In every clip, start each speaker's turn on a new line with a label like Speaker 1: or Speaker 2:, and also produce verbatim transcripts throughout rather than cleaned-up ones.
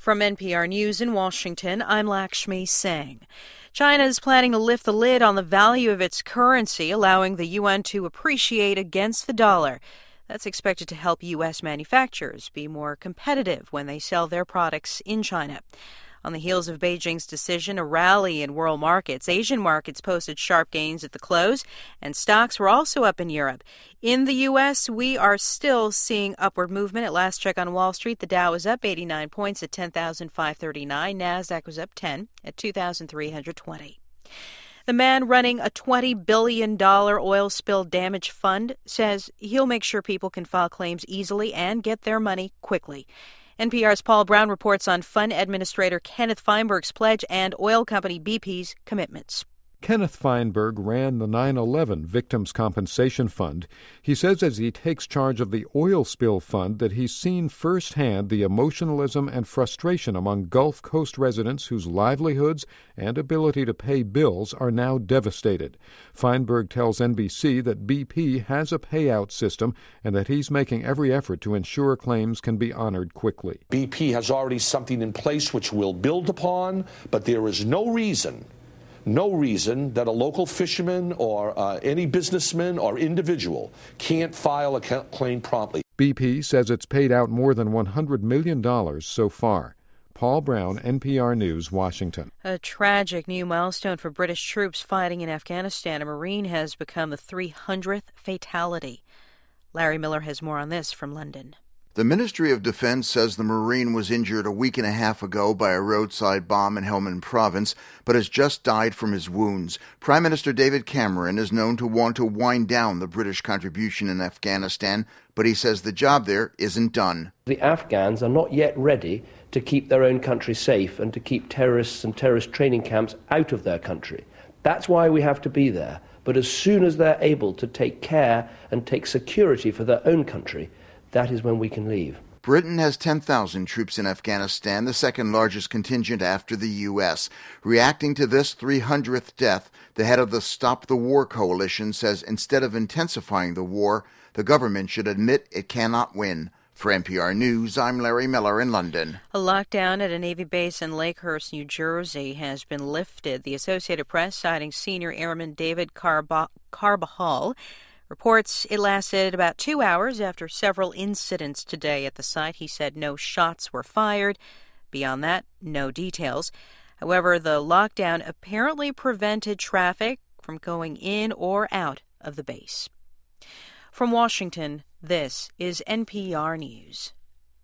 Speaker 1: From N P R News in Washington, I'm Lakshmi Singh. China is planning to lift the lid on the value of its currency, allowing the yuan to appreciate against the dollar. That's expected to help U S manufacturers be more competitive when they sell their products in China. On the heels of Beijing's decision, a rally in world markets, Asian markets posted sharp gains at the close, and stocks were also up in Europe. In the U S, we are still seeing upward movement. At last check on Wall Street, the Dow was up eighty-nine points at ten thousand five hundred thirty-nine. NASDAQ was up ten at two thousand three hundred twenty. The man running a twenty billion dollars oil spill damage fund says he'll make sure people can file claims easily and get their money quickly. N P R's Paul Brown reports on fund administrator Kenneth Feinberg's pledge and oil company B P's commitments.
Speaker 2: Kenneth Feinberg ran the nine eleven Victims' Compensation Fund. He says as he takes charge of the oil spill fund that he's seen firsthand the emotionalism and frustration among Gulf Coast residents whose livelihoods and ability to pay bills are now devastated. Feinberg tells N B C that B P has a payout system and that he's making every effort to ensure claims can be honored quickly.
Speaker 3: B P has already something in place which we'll build upon, but there is no reason No reason that a local fisherman or uh, any businessman or individual can't file a claim promptly.
Speaker 2: B P says it's paid out more than one hundred million dollars so far. Paul Brown, N P R News, Washington.
Speaker 1: A tragic new milestone for British troops fighting in Afghanistan. A Marine has become the three hundredth fatality. Larry Miller has more on this from London.
Speaker 4: The Ministry of Defense says the Marine was injured a week and a half ago by a roadside bomb in Helmand Province, but has just died from his wounds. Prime Minister David Cameron is known to want to wind down the British contribution in Afghanistan, but he says the job there isn't done.
Speaker 5: The Afghans are not yet ready to keep their own country safe and to keep terrorists and terrorist training camps out of their country. That's why we have to be there. But as soon as they're able to take care and take security for their own country, that is when we can leave.
Speaker 4: Britain has ten thousand troops in Afghanistan, the second largest contingent after the U S. Reacting to this three hundredth death, the head of the Stop the War coalition says instead of intensifying the war, the government should admit it cannot win. For N P R News, I'm Larry Miller in London.
Speaker 1: A lockdown at a Navy base in Lakehurst, New Jersey has been lifted. The Associated Press, citing Senior Airman David Carba- Carbajal, reports it lasted about two hours after several incidents today at the site. He said no shots were fired. Beyond that, no details. However, the lockdown apparently prevented traffic from going in or out of the base. From Washington, this is N P R News.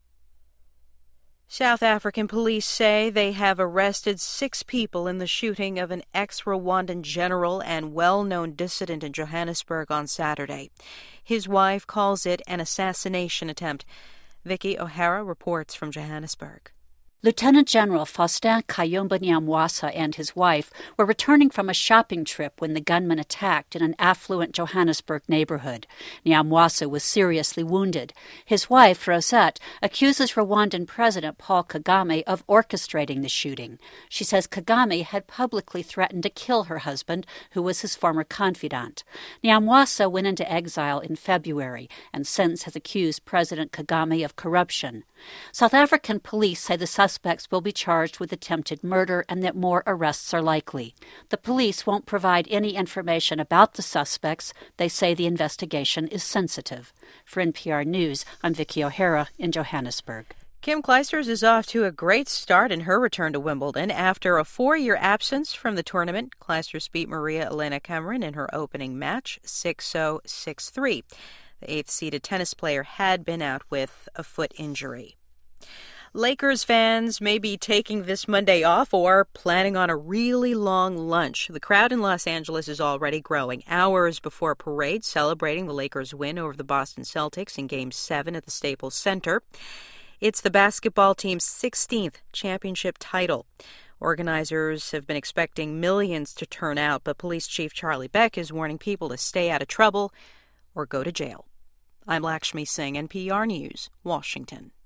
Speaker 1: South African police say they have arrested six people in the shooting of an ex-Rwandan general and well-known dissident in Johannesburg on Saturday. His wife calls it an assassination attempt. Vicky O'Hara reports from Johannesburg.
Speaker 6: Lieutenant General Faustin Kayumba Nyamwasa and his wife were returning from a shopping trip when the gunman attacked in an affluent Johannesburg neighborhood. Nyamwasa was seriously wounded. His wife, Rosette, accuses Rwandan President Paul Kagame of orchestrating the shooting. She says Kagame had publicly threatened to kill her husband, who was his former confidant. Nyamwasa went into exile in February and since has accused President Kagame of corruption. South African police say the suspects will be charged with attempted murder and that more arrests are likely. The police won't provide any information about the suspects. They say the investigation is sensitive. For N P R News, I'm Vicky O'Hara in Johannesburg.
Speaker 1: Kim Clijsters is off to a great start in her return to Wimbledon. After a four-year absence from the tournament, Clijsters beat Maria Elena Cameron in her opening match, six oh, six three. The eighth-seeded tennis player had been out with a foot injury. Lakers fans may be taking this Monday off or planning on a really long lunch. The crowd in Los Angeles is already growing. Hours before a parade celebrating the Lakers' win over the Boston Celtics in Game seven at the Staples Center. It's the basketball team's sixteenth championship title. Organizers have been expecting millions to turn out, but Police Chief Charlie Beck is warning people to stay out of trouble or go to jail. I'm Lakshmi Singh, N P R News, Washington.